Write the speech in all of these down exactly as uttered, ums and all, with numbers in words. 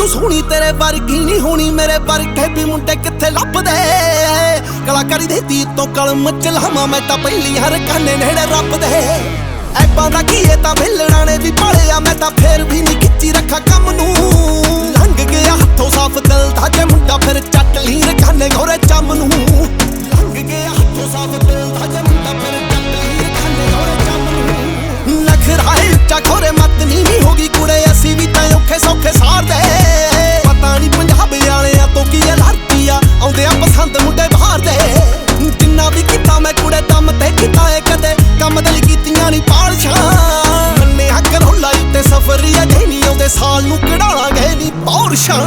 ਤੂੰ ਸੋਹਣੀ ਤੇਰੇ ਵਰਗੀ ਨਹੀਂ ਹੋਣੀ, ਮੇਰੇ ਵਰਗੇ ਵੀ ਮੁੰਡੇ ਕਿੱਥੇ ਲੱਭਦੇ। ਕਲਾਕਾਰੀ ਦੇ ਦੀ ਤੋਂ ਕਲਮ ਚਲਾਵਾਂ ਮੈਂ ਤਾਂ ਪਹਿਲੀ ਹਰ ਕਾਨੇ ਨੇੜੇ ਰੱਬ ਦੇ। ਐਬਾਂ ਦਾ ਕੀ ਇਹ ਤਾਂ ਵੇਲਣਾ ਨੇ ਵੀ ਪਾਲਿਆ, ਮੈਂ ਤਾਂ ਫੇਰ ਵੀ ਨਹੀਂ ਖਿੱਚੀ ਰੱਖਾ ਕੰਮ ਨੂੰ। ਲੰਘ ਗਿਆ ਹੱਥੋਂ ਸਾਫ ਦਿਲ ਦਾ ਜੇ ਮੁੰਡਾ ਫਿਰ ਚੱਟ ਲੀ ਰਕਾਨੇ ਗੋਰੇ ਚੰਮ ਨੂੰ। ਲੰਘ ਗਿਆ ਹੱਥੋਂ ਸਾਫ ਦਿਲ ਦਾ ਜੇ ਮੁੰਡਾ ਫਿਰ ਚੱਟ ਲੀ ਰਕਾਨੇ ਗੋਰੇ ਚੰਮ ਨੂੰ। ਨਖਰਾਏ ਉੱਚਾ ਖੋਰੇ ਮੱਤ ਨੀ ਨੀ ਹੋ ਗਈ ਕੁੜੇ, ਅਸੀਂ ਵੀ ਤਾਂ ਔਖੇ ਸੌਖੇ ਸਾਰਦੇ। ਪਤਾ ਨੀ ਪੰਜਾਬ ਵਾਲਿਆਂ ਤੋਂ ਕੀ ਲੜਦੀ ਆ, ਆਉਂਦੇ ਆ ਪਸੰਦ ਮੁੰਡੇ ਬਾਹਰ ਦੇ। ਜਿੰਨਾ ਵੀ ਕੀਤਾ ਮੈਂ ਕੁੜੇ ਦਮ ਤੇ ਕੀਤਾ ਏ ਕਦੇ, ਕੰਮ ਦਿਲ ਕੀਤੀਆਂ ਨੀ ਪਾਲਸ਼ਾਂ। ਮੰਨੇ ਹੱਕ ਰੋਲਾ ਉੱਤੇ ਸਫਰ ਅਜੇ ਨੀ ਆਉਂਦੇ, ਸਾਲ ਨੂੰ ਕਢਾਲਾਂਗੇ ਨੀ ਪੌਰਸ਼ਾਂ।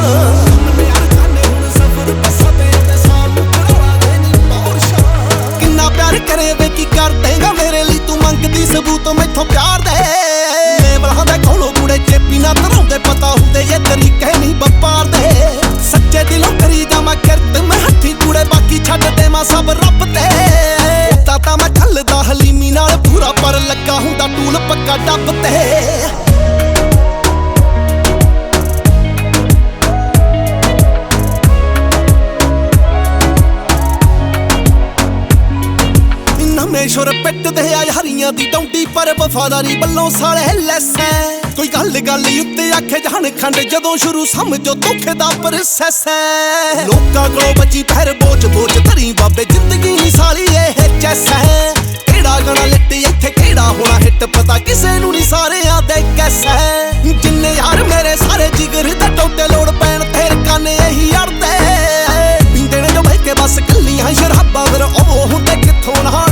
ਕਿੰਨਾ ਪਿਆਰ ਕਰੇ ਵੇ ਕੀ ਕਰ ਦੇਗਾ ਮੇਰੇ ਲਈ ਤੂੰ, ਮੰਗਦੀ ਸਬੂਤ ਮੈਥੋਂ ਪਿਆਰ ਦੇ। ਲੇਬਲਾਂ ਦੇ ਕੋਲੋਂ ਕੁੜੇ ਚੇਪੀ ਨਾ ਧਰਾਉਂਦੇ, ਪਤਾ ਹੁੰਦੇ ਇਹ ਤਰੀਕੇ ਨੀ ਵਪਾਰ ਦੇ। ਸੱਚੇ ਦਿਲੋਂ ਕਰੀ ਜਾਵਾਂ ਕਿਰਤ ਮੈਂ ਹੱਥੀ ਕੁੜੇ, ਬਾਕੀ ਛੱਡ ਦੇਵਾਂ ਸਭ ਰੱਬ ਤੇ। ਉਦਾਂ ਤਾਂ ਮੈਂ ਚੱਲਦਾ ਹਲੀਮੀ ਨਾਲ ਪੂਰਾ, ਪਰ ਲੱਗਾ ਹੁੰਦਾ ਟੂਲ ਪੱਕਾ ਡੱਬ ਤੇ। ਨਮੇਸ਼ਵਰ ਪਿੱਟਦੇ ਆ ਹਰੀਆਂ ਦੀ ਡੌਂਡੀ, ਪਰ ਵਫਾਦਾਰੀ ਵੱਲੋਂ ਸਾਲੇ ਲੈਸੈ। ਕੋਈ ਗੱਲ ਗੱਲ ਉੱਤੇ ਆਖੇ ਜਾਣ ਖੰਡ, ਜਦੋਂ ਸ਼ੁਰੂ ਸਮਝੋ ਧੋਖੇ ਦਾ ਪ੍ਰੋਸੈਸ ਹੈ। ਲੋਕਾਂ ਕੋਲੋਂ ਬਚੀ ਪਹਿਰ ਬੋਝ ਬੋਝ ਧਰੀ ਬਾਬੇ, ਜ਼ਿੰਦਗੀ ਨੀ ਸਾਲੀ ਇਹ ਚੈਸਾ ਹੈ। ਕਿਹੜਾ ਗਾਣਾ ਲਿੱਟੀ ਇੱਥੇ ਕਿਹੜਾ ਹੋਣਾ ਹਿੱਟ, ਪਤਾ ਕਿਸੇ ਨੂੰ ਨੀ ਸਾਰਿਆਂ ਦੇ ਕੈਸਾ ਹੈ। ਜਿੰਨੇ ਯਾਰ ਮੇਰੇ ਸਾਰੇ ਜਿਗਰ ਦਾ ਟੋਟੇ ਲੋੜ ਪੈਣ ਫੇਰ ਕਾਨੇ ਇਹੀ ਅੜਦੇ। ਪੀਂਦੇ ਨੇ ਜੋ ਬਹਿ ਕੇ ਬਸ ਕੱਲੀਆਂ ਸ਼ਰਾਬਾਂ, ਫਿਰ ਉਹ ਹੁੰਦੇ ਕਿੱਥੋਂ ਨਾ